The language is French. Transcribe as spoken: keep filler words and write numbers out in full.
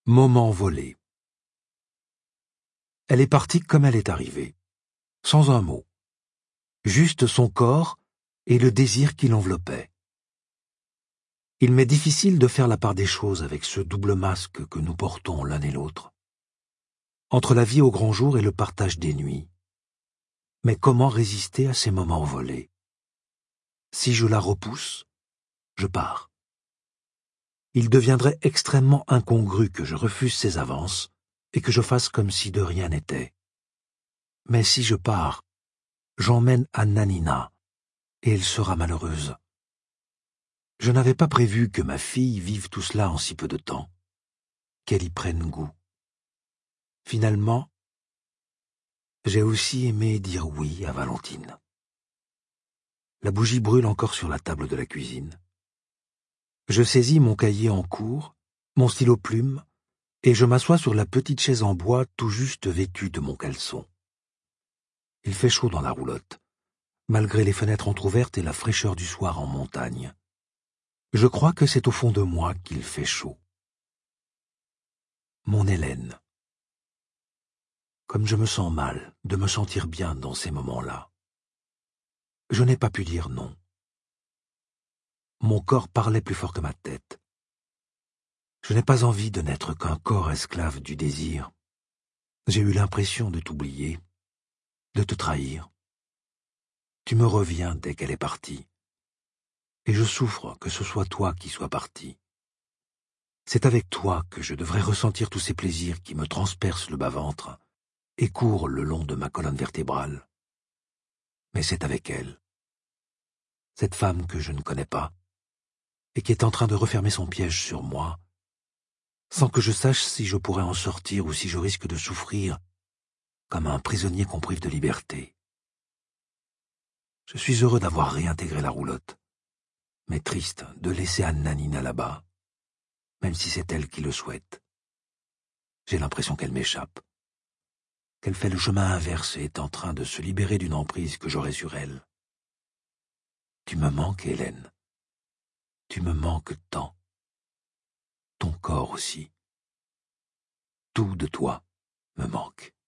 Moment volé. Elle est partie comme elle est arrivée, sans un mot, juste son corps et le désir qui l'enveloppait. Il m'est difficile de faire la part des choses avec ce double masque que nous portons l'un et l'autre, entre la vie au grand jour et le partage des nuits. Mais comment résister à ces moments volés? Si je la repousse, je pars. Il deviendrait extrêmement incongru que je refuse ses avances et que je fasse comme si de rien n'était. Mais si je pars, j'emmène Anna-Nina, et elle sera malheureuse. Je n'avais pas prévu que ma fille vive tout cela en si peu de temps, qu'elle y prenne goût. Finalement, j'ai aussi aimé dire oui à Valentine. La bougie brûle encore sur la table de la cuisine. Je saisis mon cahier en cours, mon stylo plume, et je m'assois sur la petite chaise en bois tout juste vêtue de mon caleçon. Il fait chaud dans la roulotte, malgré les fenêtres entr'ouvertes et la fraîcheur du soir en montagne. Je crois que c'est au fond de moi qu'il fait chaud. Mon Hélène. Comme je me sens mal de me sentir bien dans ces moments-là. Je n'ai pas pu dire non. Mon corps parlait plus fort que ma tête. Je n'ai pas envie de n'être qu'un corps esclave du désir. J'ai eu l'impression de t'oublier, de te trahir. Tu me reviens dès qu'elle est partie. Et je souffre que ce soit toi qui sois parti. C'est avec toi que je devrais ressentir tous ces plaisirs qui me transpercent le bas-ventre et courent le long de ma colonne vertébrale. Mais c'est avec elle, cette femme que je ne connais pas, et qui est en train de refermer son piège sur moi, sans que je sache si je pourrais en sortir ou si je risque de souffrir comme un prisonnier qu'on prive de liberté. Je suis heureux d'avoir réintégré la roulotte, mais triste de laisser Anna-Nina là-bas, même si c'est elle qui le souhaite. J'ai l'impression qu'elle m'échappe, qu'elle fait le chemin inverse et est en train de se libérer d'une emprise que j'aurai sur elle. Tu me manques, Hélène. Tu me manques tant. Ton corps aussi. Tout de toi me manque.